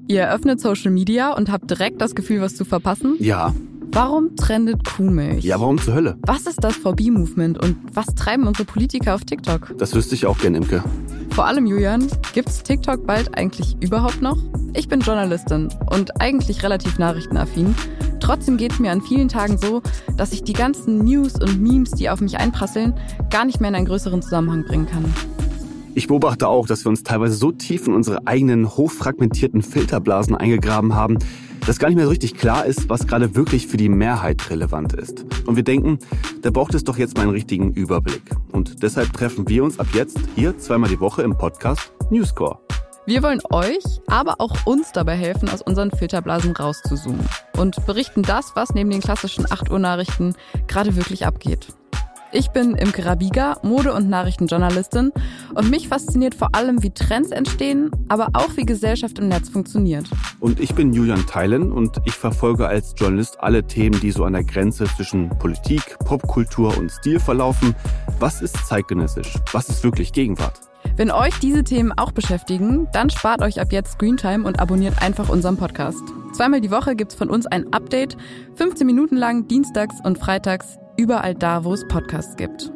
Ihr eröffnet Social Media und habt direkt das Gefühl, was zu verpassen? Ja. Warum trendet Kuhmilch? Ja, warum zur Hölle? Was ist das VB-Movement und was treiben unsere Politiker auf TikTok? Das wüsste ich auch gern, Imke. Vor allem, Julian, gibt's TikTok bald eigentlich überhaupt noch? Ich bin Journalistin und eigentlich relativ nachrichtenaffin. Trotzdem geht's mir an vielen Tagen so, dass ich die ganzen News und Memes, die auf mich einprasseln, gar nicht mehr in einen größeren Zusammenhang bringen kann. Ich beobachte auch, dass wir uns teilweise so tief in unsere eigenen hochfragmentierten Filterblasen eingegraben haben, dass gar nicht mehr so richtig klar ist, was gerade wirklich für die Mehrheit relevant ist. Und wir denken, da braucht es doch jetzt mal einen richtigen Überblick. Und deshalb treffen wir uns ab jetzt hier zweimal die Woche im Podcast Newscore. Wir wollen euch, aber auch uns dabei helfen, aus unseren Filterblasen rauszuzoomen und berichten das, was neben den klassischen 8 Uhr Nachrichten gerade wirklich abgeht. Ich bin Imke Rabiga, Mode- und Nachrichtenjournalistin und mich fasziniert vor allem, wie Trends entstehen, aber auch wie Gesellschaft im Netz funktioniert. Und ich bin Julian Theilen und ich verfolge als Journalist alle Themen, die so an der Grenze zwischen Politik, Popkultur und Stil verlaufen. Was ist zeitgenössisch? Was ist wirklich Gegenwart? Wenn euch diese Themen auch beschäftigen, dann spart euch ab jetzt Screentime und abonniert einfach unseren Podcast. Zweimal die Woche gibt's von uns ein Update, 15 Minuten lang, dienstags und freitags, überall da, wo es Podcasts gibt.